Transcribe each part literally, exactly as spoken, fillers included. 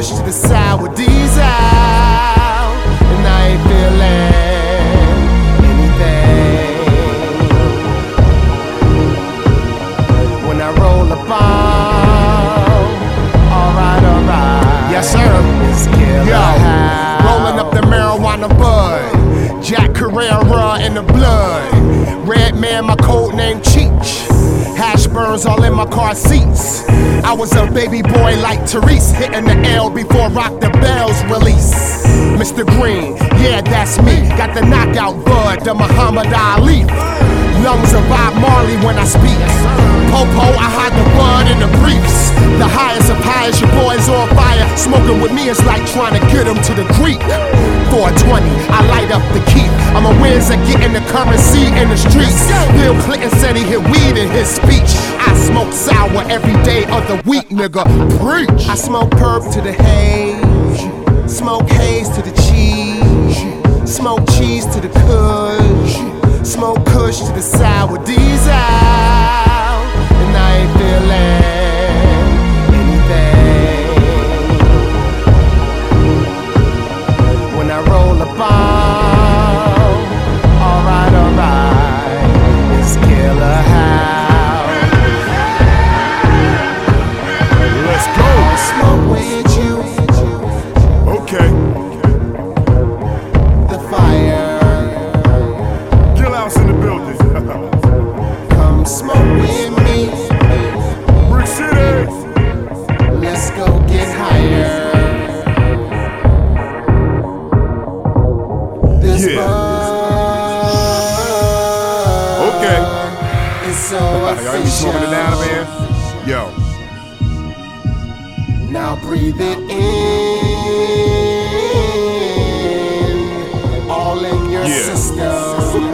kush to the sour diesel, and I ain't feeling anything. When I roll a bomb, alright, alright. Yes, sir. It's killer. Yo, rolling up the marijuana bud, Jack Carrera in the blood. Red man, my code name Cheech. Hash burns all in my car seats. I was a baby boy like Therese, hitting the L before Rock the Bells release. Mister Green, yeah, that's me. Got the knockout bud, the Muhammad Ali. Lungs of Bob Marley when I speak. Popo, I hide the bud in the briefs. The highest of highest, your boy's on fire. Smoking with me is like trying to get him to the creek. four twenty, I light up the key. I'm a whiz at getting the currency in the streets. Bill Clinton said he hit weed in his speech. I smoke sour every day of the week, nigga. Preach. I smoke perp to the haze, smoke haze to the cheese, smoke cheese to the kush, smoke kush to the sour diesel, and I ain't feeling anything. When I roll a bomb, alright, alright, it's killer house. Let's go. I'll smoke with you. Okay. The fire. Kill House in the building. Come smoke with me. Brick City. Let's go get higher. This Yeah. bud Okay. is so Y'all hear me smoking it down, man? Yo. Now breathe it in, all in your Yeah. system.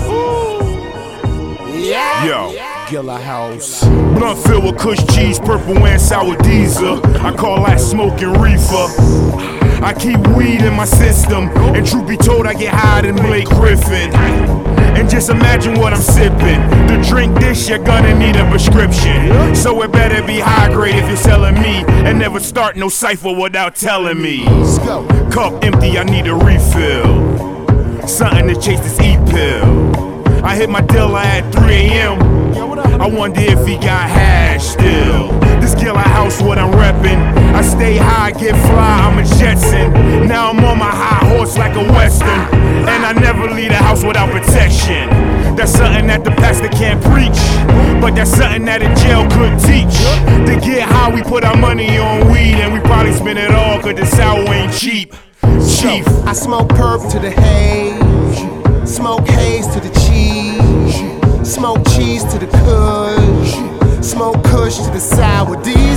Yeah. Yo. Gilla House. Blunt filled with kush cheese, purple and sour diesel. I call that smoking reefer. I keep weed in my system, and truth be told, I get higher than Blake Griffin. And just imagine what I'm sipping. To drink this, you're gonna need a prescription. So it better be high grade if you're selling me, and never start no cipher without telling me. Let's go. Cup empty, I need a refill. Something to chase this E-pill. I hit my dealer at three A M I wonder if he got hash still. This Gilla House, what I'm reppin'. I stay high, get fly, I'm a Jetson. Now I'm on my high horse like a Western. And I never leave the house without protection. That's something that the pastor can't preach, but that's something that a jail could teach. To get high, we put our money on weed, and we probably spend it all cause the sour ain't cheap. Chief. I smoke perp to the haze, smoke haze to the cheese, smoke cheese to the kush, smoke kush to the sour diesel.